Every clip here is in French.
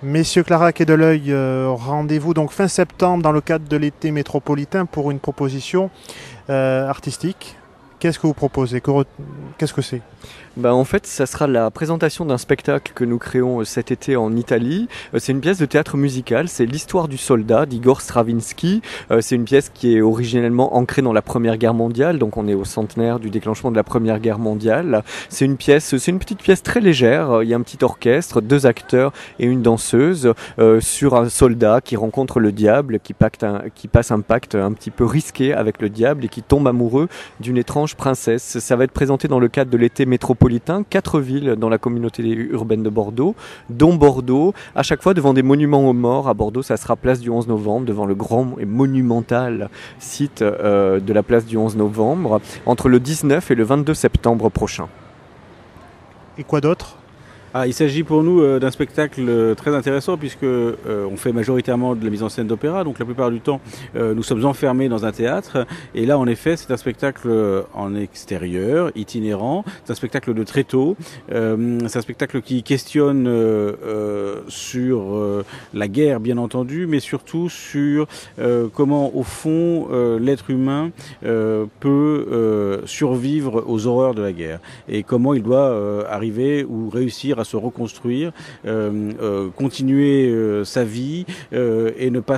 Messieurs Clarac et Deleuil, rendez-vous donc fin septembre dans le cadre de l'été métropolitain pour une proposition artistique. Qu'est-ce que vous proposez? Qu'est-ce que c'est? En fait, ça sera la présentation d'un spectacle que nous créons cet été en Italie. C'est une pièce de théâtre musical, c'est l'histoire du soldat d'Igor Stravinsky. C'est une pièce qui est originellement ancrée dans la Première Guerre mondiale, donc on est au centenaire du déclenchement de la Première Guerre mondiale. C'est une petite pièce très légère. Il y a un petit orchestre, 2 acteurs et une danseuse sur un soldat qui rencontre le diable, qui passe un pacte un petit peu risqué avec le diable et qui tombe amoureux d'une étrange princesse. Ça va être présenté dans le cadre de l'été métropolitain, 4 villes dans la communauté urbaine de Bordeaux, dont Bordeaux, à chaque fois devant des monuments aux morts. À Bordeaux, ça sera place du 11 novembre, devant le grand et monumental site de la place du 11 novembre, entre le 19 et le 22 septembre prochain. Et quoi d'autre? Il s'agit pour nous d'un spectacle très intéressant puisque on fait majoritairement de la mise en scène d'opéra, donc la plupart du temps nous sommes enfermés dans un théâtre, et là en effet c'est un spectacle en extérieur, itinérant, c'est un spectacle de tréteau, c'est un spectacle qui questionne sur la guerre bien entendu, mais surtout sur comment au fond l'être humain peut survivre aux horreurs de la guerre et comment il doit arriver ou réussir à se reconstruire, continuer sa vie et ne pas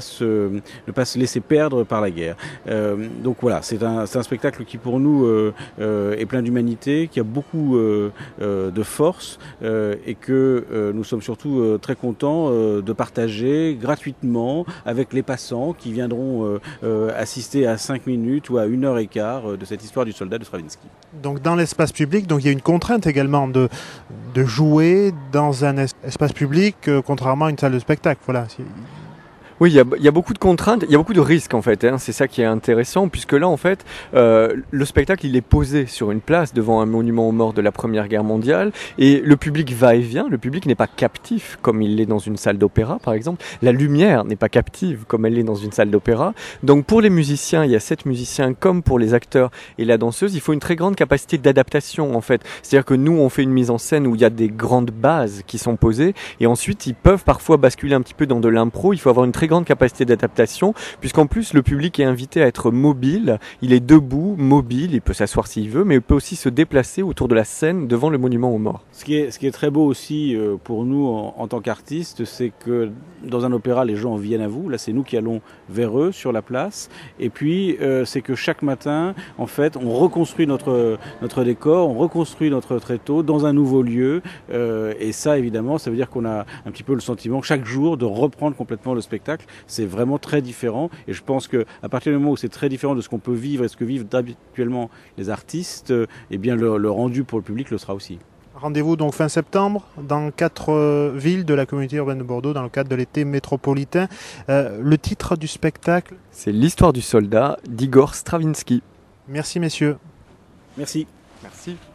se laisser perdre par la guerre. Donc voilà, c'est un spectacle qui pour nous est plein d'humanité, qui a beaucoup de force et que nous sommes surtout très contents de partager gratuitement avec les passants qui viendront assister à 5 minutes ou à 1h15 de cette histoire du soldat de Stravinsky. Donc dans l'espace public, donc il y a une contrainte également de jouer dans un espace public, contrairement à une salle de spectacle. Voilà. Oui, il y a beaucoup de contraintes, il y a beaucoup de risques en fait, c'est ça qui est intéressant, puisque là en fait, le spectacle il est posé sur une place devant un monument aux morts de la Première Guerre mondiale, et le public va et vient, le public n'est pas captif comme il l'est dans une salle d'opéra par exemple, la lumière n'est pas captive comme elle l'est dans une salle d'opéra, donc pour les musiciens, il y a 7 musiciens comme pour les acteurs et la danseuse, il faut une très grande capacité d'adaptation en fait, c'est-à-dire que nous on fait une mise en scène où il y a des grandes bases qui sont posées, et ensuite ils peuvent parfois basculer un petit peu dans de l'impro, il faut avoir une très grande capacité d'adaptation, puisqu'en plus le public est invité à être mobile, il est debout, mobile, il peut s'asseoir s'il veut, mais il peut aussi se déplacer autour de la scène devant le monument aux morts. Ce qui est très beau aussi pour nous en tant qu'artistes, c'est que dans un opéra, les gens viennent à vous, là c'est nous qui allons vers eux sur la place, et puis c'est que chaque matin, en fait, on reconstruit notre décor, on reconstruit notre tréteau dans un nouveau lieu, et ça évidemment, ça veut dire qu'on a un petit peu le sentiment chaque jour de reprendre complètement le spectacle. C'est vraiment très différent, et je pense qu'à partir du moment où c'est très différent de ce qu'on peut vivre et ce que vivent habituellement les artistes, eh bien le rendu pour le public le sera aussi. Rendez-vous donc fin septembre dans 4 villes de la communauté urbaine de Bordeaux dans le cadre de l'été métropolitain. Le titre du spectacle? C'est l'histoire du soldat d'Igor Stravinsky. Merci messieurs. Merci. Merci.